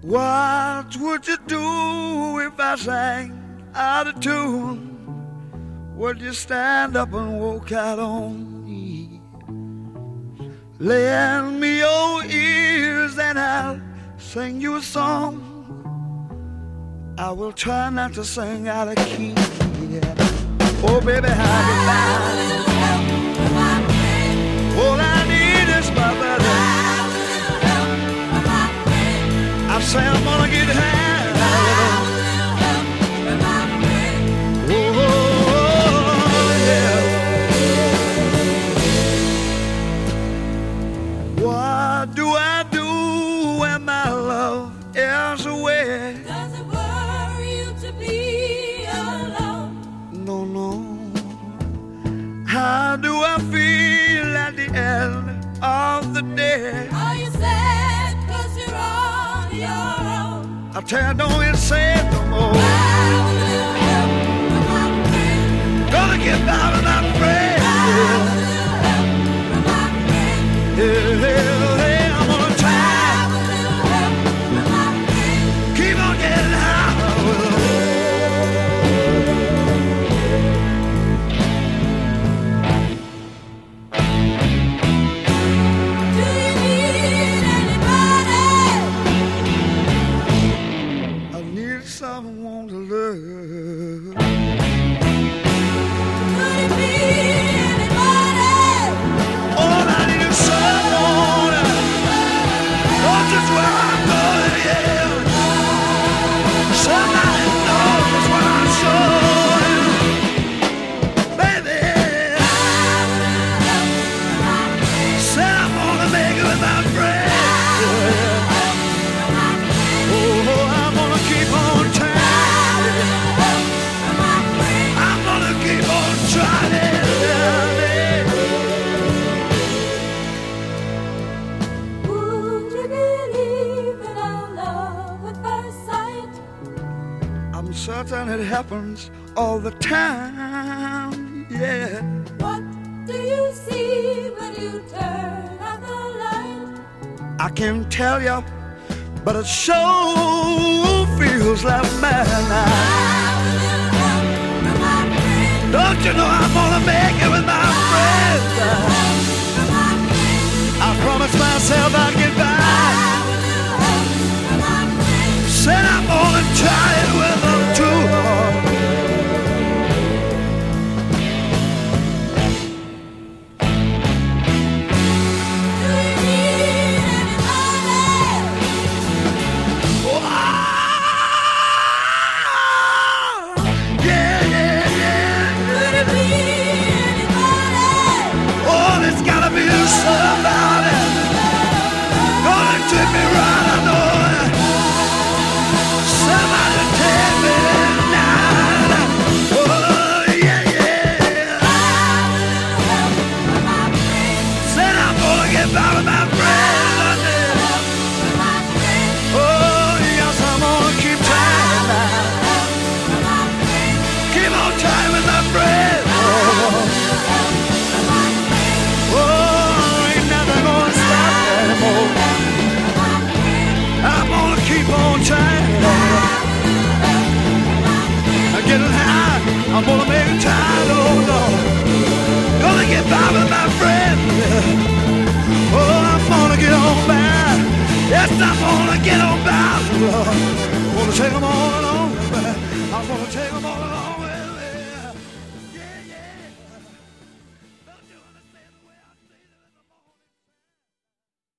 What would you do if I sang out of tune? Would you stand up and walk out on me? Lend me your ears and I'll sing you a song. I will try not to sing out of key. Yeah. Oh, baby, how you like? All I need is my buddy. I say I'm gonna get high. Oh, yeah. What do I do when my love is away? Does it worry you to be alone? No, no. How do I feel at the end of the day? Are you sad 'cause you're on your own? I tell you, don't even say it no more. Gonna get by with my friend. Yeah, yeah, I'm gonna try. Keep on getting high. Do you need anybody? I need someone to love. Could it be anybody? All I need is someone. Know just where I'm going, yeah. Somebody knows what I'm showing. Baby, said I'm gonna make it with my friends. Oh, I'm gonna keep on trying. I'm gonna keep on trying. Would you believe in our love at first sight? I'm certain it happens all the time, yeah. What do you see when you turn out the light? I can't tell you, but it sure feels like midnight. Don't you know I'm gonna make it with my friends? I promised myself I'd get by. Said I'm gonna try it with them too hard. Do you need anybody? Yeah, yeah, yeah. Could it be anybody? Oh, there's gotta be somebody gonna treat me right, I know it. Somebody take me tonight. Oh, yeah, yeah. Said I'm gonna get by with my friends, I did. Oh, yes, I'm gonna keep trying now. Keep on trying with my friends. Oh, ain't nothing gonna stop me anymore. I'm gonna keep on trying. I'm getting high. I'm gonna make it tired, oh Lord. Gonna get by with my friends. Oh, I'm gonna get on by. Yes, I'm gonna get on by, Lord. Gonna take them all along. I'm gonna take them all along.